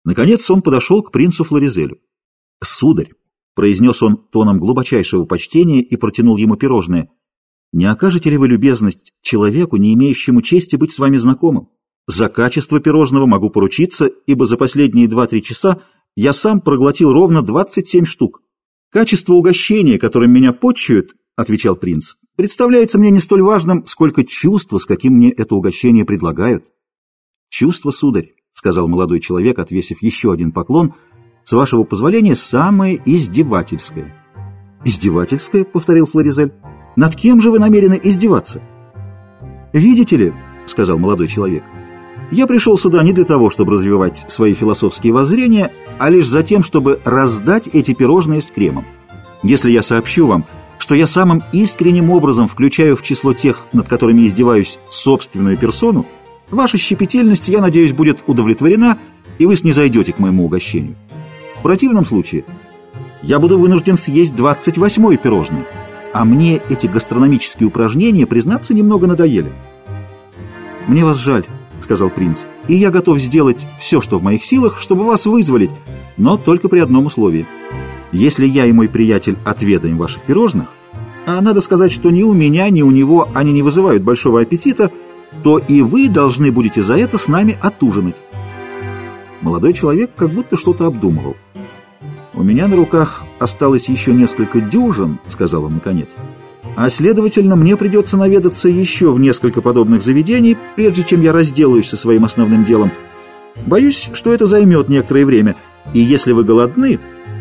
Наконец он подошел к принцу Флоризелю. «Сударь», — произнес он тоном глубочайшего почтения и протянул ему пирожное, — «не окажете ли вы любезность человеку, не имеющему чести быть с вами знакомым? За качество пирожного могу поручиться, ибо за последние 2-3 часа я сам проглотил ровно 27 штук. Качество угощения, которым меня почуют, — отвечал принц, — представляется мне не столь важным, сколько чувство, с каким мне это угощение предлагают». «Чувство, сударь», — сказал молодой человек, отвесив еще один поклон, — «с вашего позволения, самое издевательское». «Издевательское?» — повторил Флоризель. «Над кем же вы намерены издеваться?» «Видите ли», — сказал молодой человек, — «я пришел сюда не для того, чтобы развивать свои философские воззрения, а лишь за тем, чтобы раздать эти пирожные с кремом. Если я сообщу вам, что я самым искренним образом включаю в число тех, над которыми издеваюсь, собственную персону, ваша щепетильность, я надеюсь, будет удовлетворена, и вы снизойдете к моему угощению. В противном случае я буду вынужден съесть 28-е пирожное, а мне эти гастрономические упражнения, признаться, немного надоели». «Мне вас жаль», — сказал принц, — «и я готов сделать все, что в моих силах, чтобы вас вызволить, но только при одном условии. Если я и мой приятель отведаем ваших пирожных, а надо сказать, что ни у меня, ни у него они не вызывают большого аппетита, то и вы должны будете за это с нами отужинать». Молодой человек как будто что-то обдумывал. «У меня на руках осталось еще несколько дюжин», — сказал он наконец, «а следовательно, мне придется наведаться еще в несколько подобных заведений, прежде чем я разделаюсь со своим основным делом. Боюсь, что это займет некоторое время, и если вы голодны...»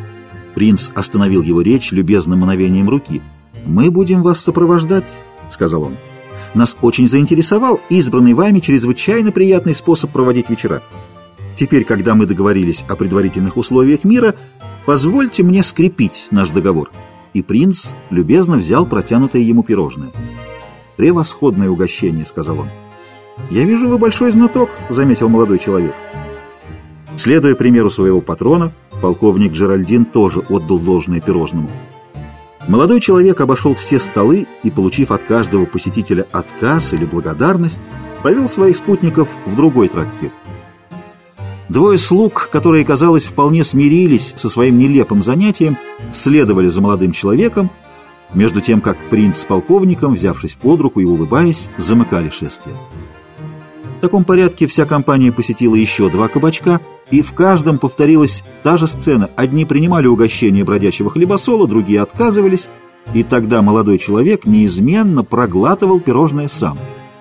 Принц остановил его речь любезным мановением руки. «Мы будем вас сопровождать», — сказал он. «Нас очень заинтересовал избранный вами чрезвычайно приятный способ проводить вечера. Теперь, когда мы договорились о предварительных условиях мира, позвольте мне скрепить наш договор». И принц любезно взял протянутое ему пирожное. «Превосходное угощение», — сказал он. «Я вижу, вы большой знаток», — заметил молодой человек. Следуя примеру своего патрона, полковник Джеральдин тоже отдал должное пирожному. Молодой человек обошел все столы и, получив от каждого посетителя отказ или благодарность, повел своих спутников в другой трактир. Двое слуг, которые, казалось, вполне смирились со своим нелепым занятием, следовали за молодым человеком, между тем как принц с полковником, взявшись под руку и улыбаясь, замыкали шествие. В таком порядке вся компания посетила еще 2 кабачка, и в каждом повторилась та же сцена. Одни принимали угощение бродячего хлебосола, другие отказывались, и тогда молодой человек неизменно проглатывал пирожное сам.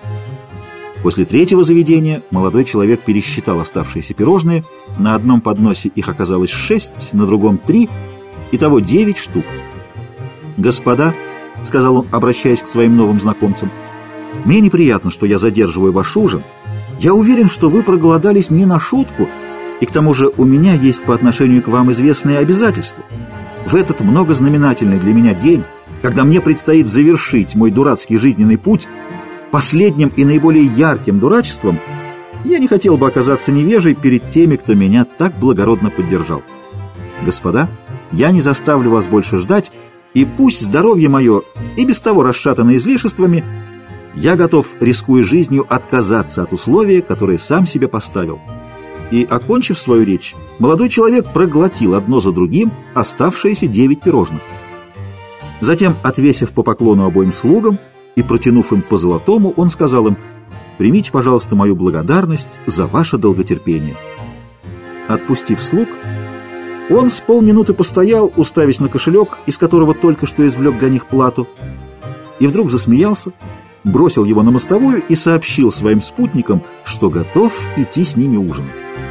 После 3-го заведения молодой человек пересчитал оставшиеся пирожные. На одном подносе их оказалось 6, на другом 3, итого 9 штук. «Господа», — сказал он, обращаясь к своим новым знакомцам, — «мне неприятно, что я задерживаю ваш ужин. Я уверен, что вы проголодались не на шутку, и к тому же у меня есть по отношению к вам известные обязательства. В этот многознаменательный для меня день, когда мне предстоит завершить мой дурацкий жизненный путь, последним и наиболее ярким дурачеством, я не хотел бы оказаться невежей перед теми, кто меня так благородно поддержал. Господа, я не заставлю вас больше ждать, и пусть здоровье мое и без того расшатано излишествами, я готов, рискуя жизнью, отказаться от условия, которое сам себе поставил». И, окончив свою речь, молодой человек проглотил одно за другим оставшиеся 9 пирожных. Затем, отвесив по поклону обоим слугам и протянув им по золотому, он сказал им: «Примите, пожалуйста, мою благодарность за ваше долготерпение». Отпустив слуг, он с полминуты постоял, уставясь на кошелек, из которого только что извлек для них плату, и вдруг засмеялся, бросил его на мостовую и сообщил своим спутникам, что готов идти с ними ужинать.